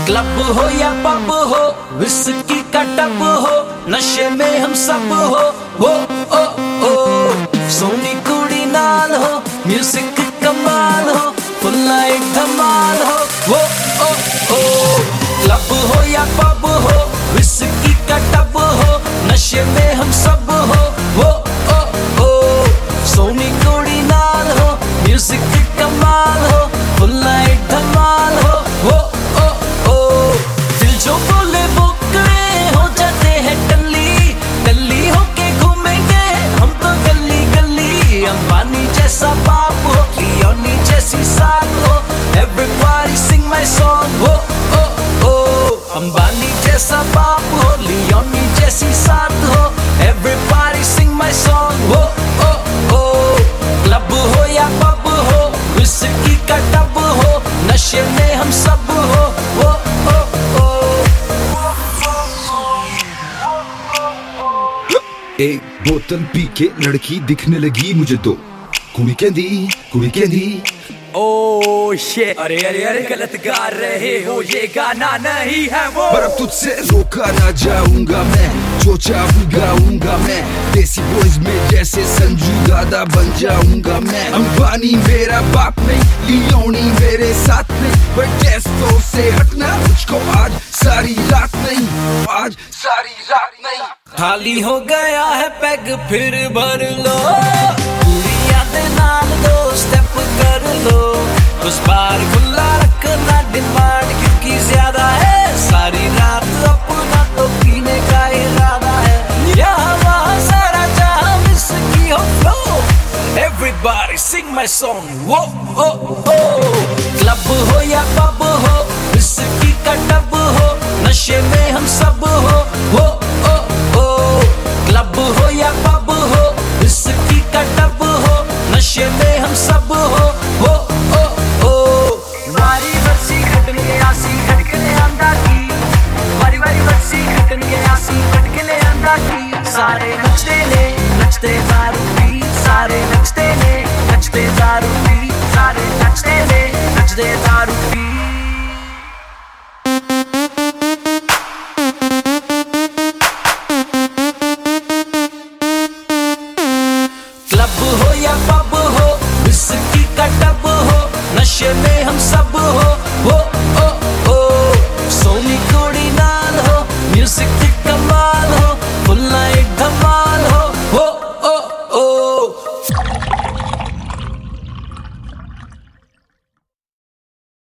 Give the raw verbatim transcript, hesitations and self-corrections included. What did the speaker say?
Club हो या pub हो, विस्की का टब हो, नशे में हम सब हो। हो ओ ओ सोनी कुड़ी नाल हो, म्यूजिक कमाल हो, फुल नाइट धमाल हो। हो ओ ओ क्लब हो या पब हो, विस्की का टब हो, नशे में हम सब हो। हो ओ ओ सोनी कुड़ी नाल हो, म्यूजिक कमाल हो, फुल नाइट धमाल हो। हो ओ ओ दिल जो बोले वो करे, हो जाते हैं टल्ली टल्ली होके घूमेंगे हम तो गली गली। अंबानी जैसा बाप हो, लियोनी जैसी साथ हो, एवरीबॉडी सिंग माय सॉन्ग। हो ओ ओ अंबानी जैसा बाप हो, लियोनी जैसी साथ हो, एवरीबॉडी सिंग माय सॉन्ग। हो ओ ओ क्लब हो या पब हो, विस्की का टब हो, नशे में हम सब हो। हो ओ ओ एक बोतल पी के लड़की दिखने लगी मुझे तो, कुड़ी कहंदी कुड़ी कहंदी ओ शिट, अरे अरे अरे गलत गा रहे हो, ये गाना नहीं है वो। पर अब तुझसे रोका ना जाऊंगा मैं, जो चाहूँ गाऊंगा मैं, देसी बॉयज में जैसे संजू दादा बन जाऊंगा मैं। अंबानी मेरा बाप नहीं, लियोनी मेरे साथ नहीं, पर टेस्टो से हटना मुझको आज सारी रात नहीं, आज सारी रात नहीं। खाली हो गया है पैग फिर भर लो, कुड़िया दे नाल दो स्टेप कर लो, उस बार खुला रखना डिमांड क्योंकि ज्यादा है, सारी रात अपना तो पीने का इरादा है। यहाँ वहाँ सारा जहाँ विस्की हो flow, everybody sing my song. वो ओ ओ क्लब हो या पब हो, विस्की का टब हो, नशे में हम सब हो। हो ओ ओ क्लब हो या पब हो, विस्की का टब हो, नशे में हम सब हो। हो ओ ओ वारी वर्सी खटने आसी खटकने आंदा की, वारी वारी वर्सी खटने आसी खटकने आंदा की, सारे